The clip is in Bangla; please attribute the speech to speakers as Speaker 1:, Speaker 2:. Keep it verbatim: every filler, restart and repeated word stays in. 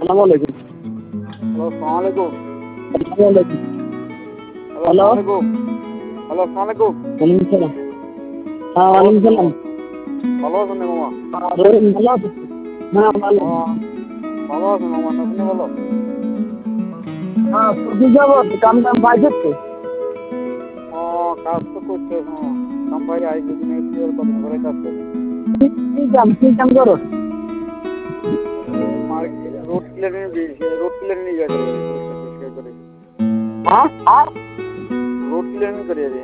Speaker 1: আসসালামু আলাইকুম।
Speaker 2: হ্যালো আসসালামু আলাইকুম।
Speaker 1: আসসালামু আলাইকুম।
Speaker 2: হ্যালো আসসালামু আলাইকুম। হ্যালো আসসালামু আলাইকুম।
Speaker 1: ওয়ালাইকুম সালাম। হ্যাঁ ওয়ালাইকুম সালাম।
Speaker 2: ভালো আছেন রে মামা?
Speaker 1: রহিম ভালো আছেন? হ্যাঁ ভালো।
Speaker 2: হ্যাঁ ভালো আছেন মামা, আপনি ভালো?
Speaker 1: হ্যাঁ কতদিন যাবত কাম টাম পাইছিস তো?
Speaker 2: ও কাজ তো করতে মামা, কাম ভাই আই দুদিন একটু কদিন ধরে কাজ করে।
Speaker 1: কি- কি কাম কি কাম করো?
Speaker 2: Market road clearing road clearing ইয়ে করে, পরিষ্কার পরিষ্কার করে।
Speaker 1: হ্যাঁ
Speaker 2: রোড ক্লিয়ারিং করে রে।